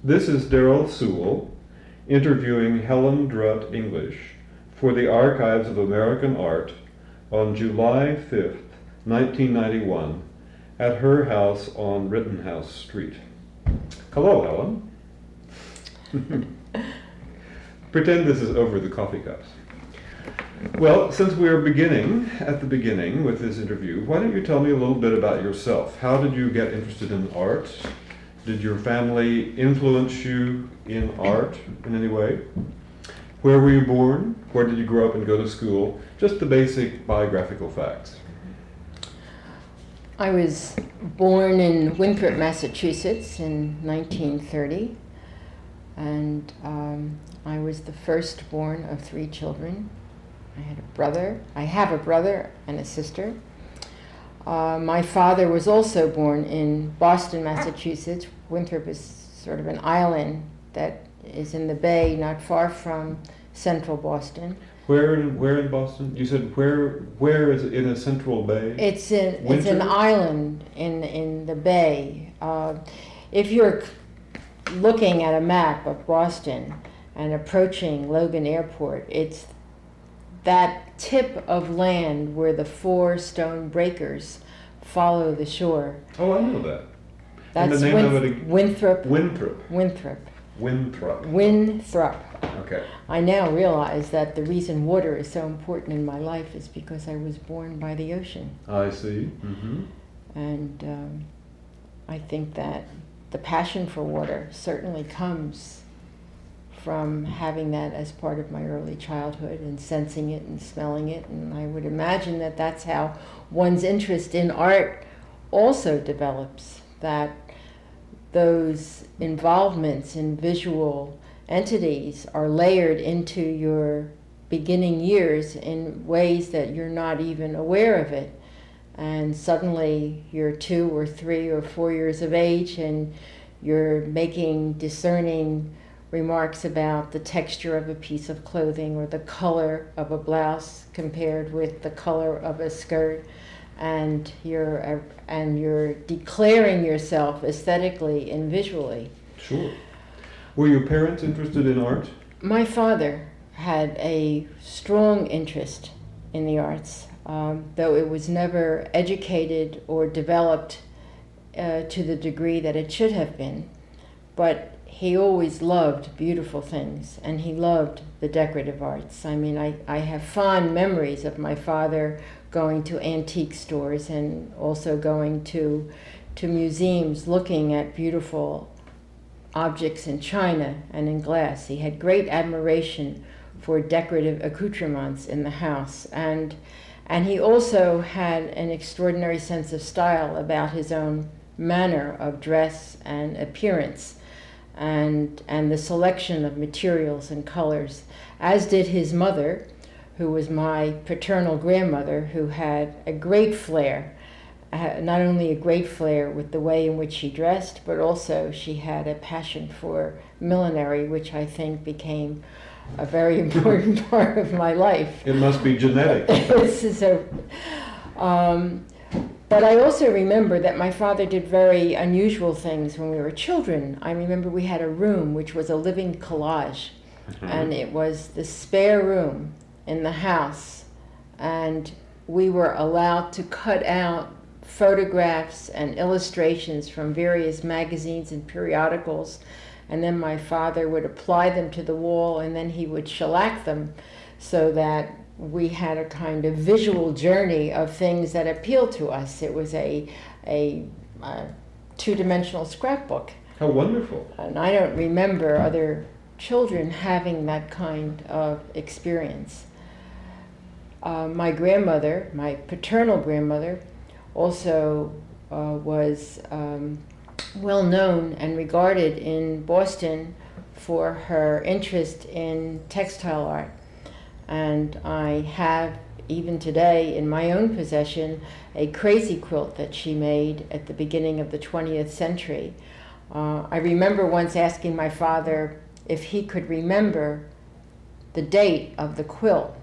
This is Darrell Sewell interviewing Helen Drutt English for the Archives of American Art on July 5th, 1991, at her house on Rittenhouse Street. Hello, Helen. Pretend this is over the coffee cups. Well, since we are beginning at the beginning with this interview, why don't you tell me a little bit about yourself? How did you get interested in art? Did your family influence you in art in any way? Where were you born? Where did you grow up and go to school? Just the basic biographical facts. I was born in Winthrop, Massachusetts in 1930, and I was the firstborn of 3 children. I have a brother and a sister. My father was also born in Boston, Massachusetts. Winthrop is sort of an island that is in the bay, not far from central Boston. Where in Boston? You said where is it in a central bay? It's an island in the bay. If you're looking at a map of Boston and approaching Logan Airport, it's that tip of land where the 4 stone breakers follow the shore. Oh, I know that. That's and the name of it Winthrop. Winthrop. Okay. I now realize that the reason water is so important in my life is because I was born by the ocean. I see. Mm-hmm. And I think that the passion for water certainly comes from having that as part of my early childhood and sensing it and smelling it. And I would imagine that that's how one's interest in art also develops, that those involvements in visual entities are layered into your beginning years in ways that you're not even aware of it. And suddenly you're 2 or 3 or 4 years of age and you're making discerning remarks about the texture of a piece of clothing or the color of a blouse compared with the color of a skirt, and you're declaring yourself aesthetically and visually. Sure. Were your parents interested in art? My father had a strong interest in the arts, though it was never educated or developed to the degree that it should have been. But he always loved beautiful things, and he loved the decorative arts. I mean, I have fond memories of my father going to antique stores and also going to museums looking at beautiful objects in china and in glass. He had great admiration for decorative accoutrements in the house, and he also had an extraordinary sense of style about his own manner of dress and appearance, and the selection of materials and colors, as did his mother, who was my paternal grandmother, who had a great flair, not only a great flair with the way in which she dressed, but also she had a passion for millinery, which I think became a very important part of my life. It must be genetic. But I also remember that my father did very unusual things when we were children. I remember we had a room which was a living collage, and it was the spare room in the house, and we were allowed to cut out photographs and illustrations from various magazines and periodicals, and then my father would apply them to the wall, and then he would shellac them so that we had a kind of visual journey of things that appealed to us. It was a 2-dimensional scrapbook. How wonderful. And I don't remember other children having that kind of experience. My grandmother, my paternal grandmother, also was well known and regarded in Boston for her interest in textile art. And I have, even today, in my own possession, a crazy quilt that she made at the beginning of the 20th century. I remember once asking my father if he could remember the date of the quilt,